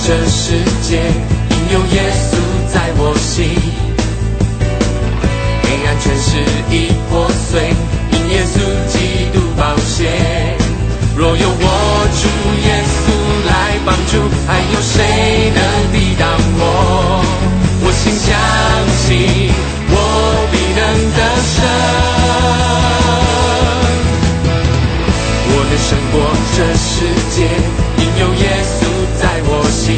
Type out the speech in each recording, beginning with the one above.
这世界，因有耶稣在我心。黑暗权势已破碎，因耶稣基督宝血。若有我主耶稣来帮助，还有谁能抵挡我？我心相信，我必能得胜。我能胜过这世界，因有耶稣在我心。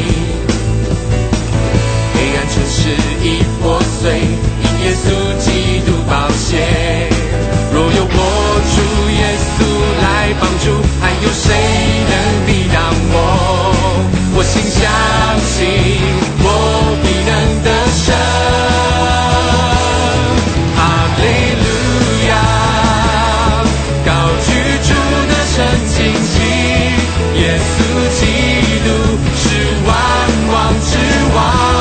黑暗权势已破碎，因耶稣基督宝血。若有我主耶稣来帮助，还有谁能抵挡我？我心相信，我必能得胜。哈利路亚，高举主的圣经旗，耶稣基督是万王之王。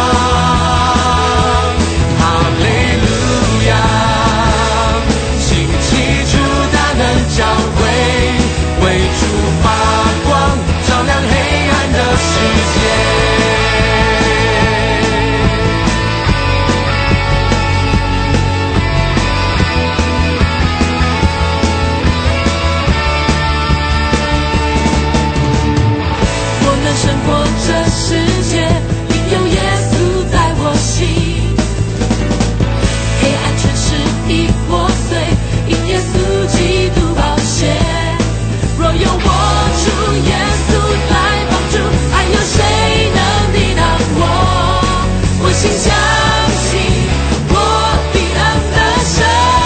哈利路亚，兴起主大能教会，为主发光，照亮黑暗的世界。我能胜过这世界，因有耶稣在我心。黑暗权势已破碎，因耶稣基督宝血。若有我主耶稣来帮助，还有谁能抵挡我？我心相信，我必能得胜。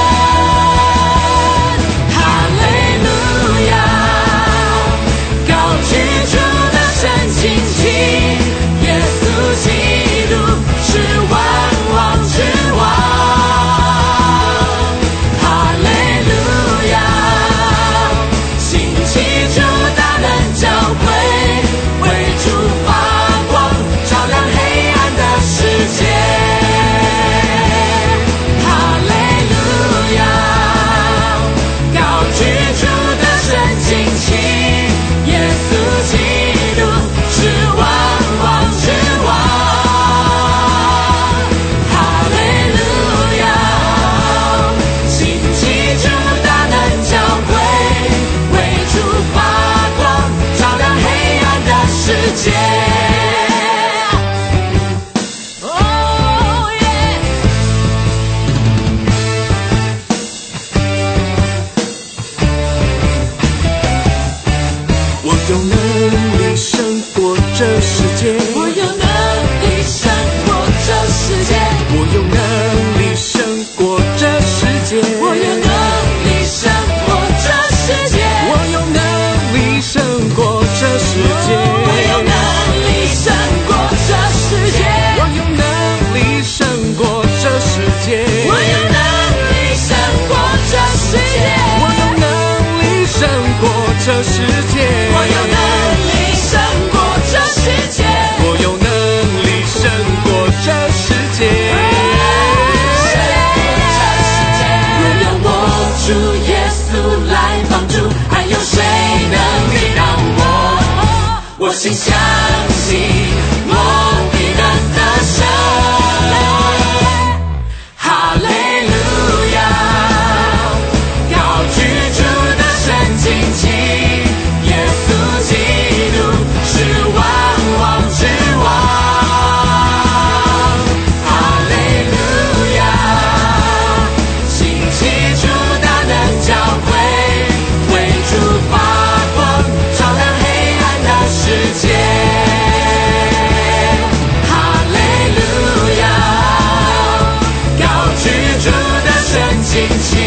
哈利路亚，高举主的圣经旗，耶稣基督是万王之王。哈利路亚，兴起主大能教会，为主发光，照亮黑暗的世界。哈利路亚，高举主的圣经旗，耶稣基督是万王之王。哈利路亚，兴起主大能教会，为主发光，照亮黑暗的世界。Oh yeah， 我有能力胜过这世界，我有能力胜过这世界，我有能力胜过这世界，我有能力胜过这世界，我有能力胜过这世界，我有能力胜过这世界，我有能力胜过这世界，我有能力胜过这世界，我有能力胜过这世界，我有能力胜过这世界，我有能力胜过这世界。若有我主耶稣来帮助，还有谁能抵挡我？我心相信，我必能得胜。哈利路亚，高举主的圣经旗，耶稣基督是万王之王。哈利路亚，兴起主大能教会，为主发光，照亮黑暗的世界。哈利路亚，高举主的圣经旗，